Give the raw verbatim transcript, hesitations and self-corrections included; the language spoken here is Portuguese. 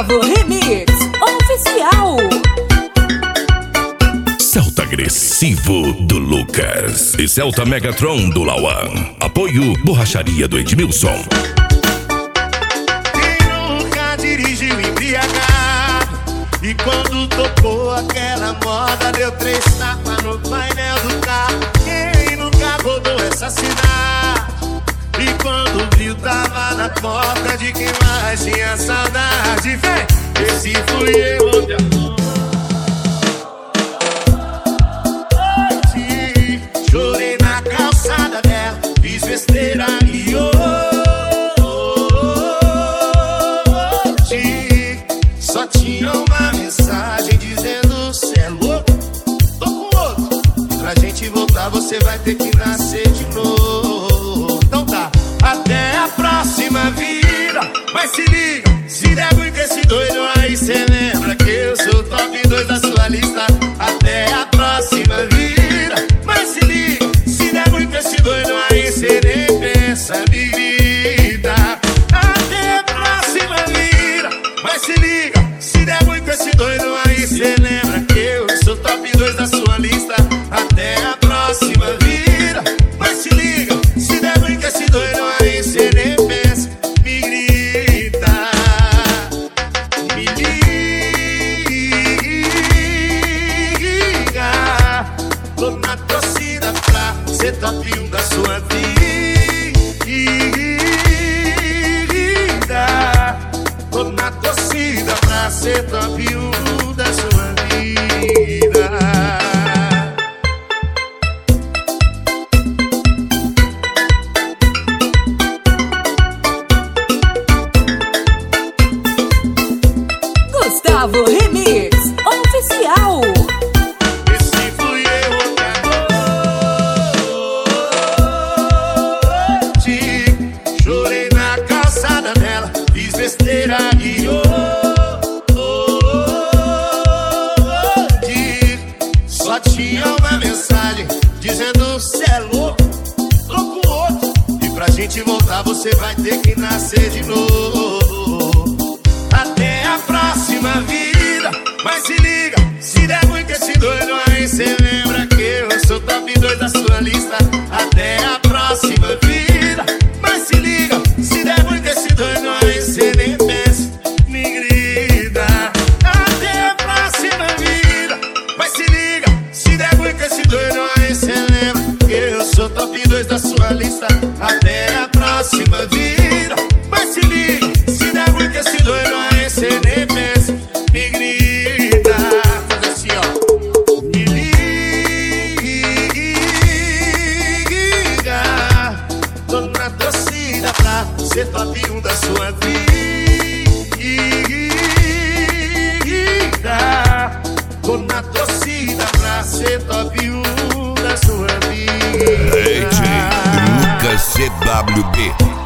Gustavo Remix Oficial. Celta Agressivo do Lucas e Celta Megatron do Lauan. Apoio Borracharia do Edmilson. Quem nunca dirigiu embriagado e quando tocou aquela moda deu três tapas no painel do carro? Quem nunca rodou essa cidade e quando viu tava na porta de quem mais tinha saudade? Vem, esse fui eu onde amor. Chorei na calçada dela, fiz besteira e hoje só tinha uma mensagem dizendo: cê é louco, tô com outro, e pra gente voltar você vai ter que nascer de novo. Então tá, até a próxima vida. Mas se liga, se der muito esse doido aí, cê lembra que eu sou top dois da sua lista. Até a próxima vida. Mas se liga, se der muito esse doido aí, cê nem pensa, me grita. Até a próxima vida. Mas se liga, se der muito esse doido aí, cê lembra que eu sou top dois da sua lista. Até a próxima vida. Mas se liga, se der muito esse doido aí, cê nem pensa, me grita. Me liga, tô na torcida pra ser top um da sua vida. Tô na torcida pra ser top um da sua vida. Gustavo Remix Oficial. Esse fui eu hoje. Chorei na calçada dela, fiz besteira e hoje só tinha uma mensagem dizendo: cê é louco, tô com outro, e pra gente voltar você vai ter que nascer de novo. Até a próxima vida. Mas se liga, se der muito esse doido aí, cê lembra que eu sou top dois da sua lista. Até a próxima vida. Mas se liga, se der muito esse doido aí, cê nem pensa, me grita. Até a próxima vida. Mas se liga, se der muito esse doido aí, cê lembra que eu sou top dois da sua lista. Até a próxima vida. Mas se liga, se der muito esse doido aí, cê nem pensa, me grita. Faz assim, ó. Me liga, tô na torcida pra ser top um da sua vida. Tô na torcida pra ser top um da sua vida. D J Lucas C W B.